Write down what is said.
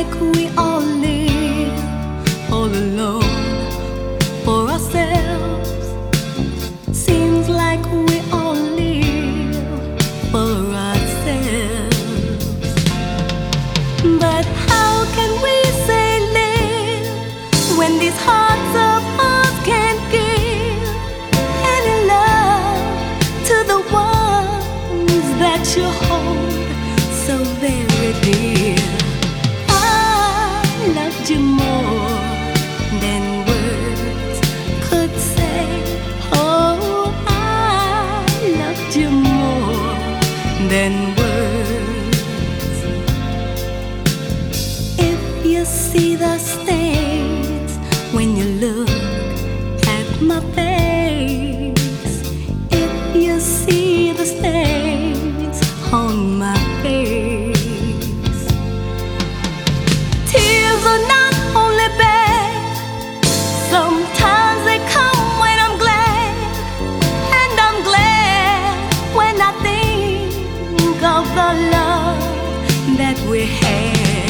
like we all live all alone for ourselves. Seems like we all live for ourselves. But how can we say live when these hearts of ours can't give any love to the ones that you hold so very dear? I loved you more than words could say. Oh, I loved you more than words. If you see the stains when you look at my face, if you see the stains on my face, tears are not only bad, sometimes they come when I'm glad, and I'm glad when I think of the love that we had.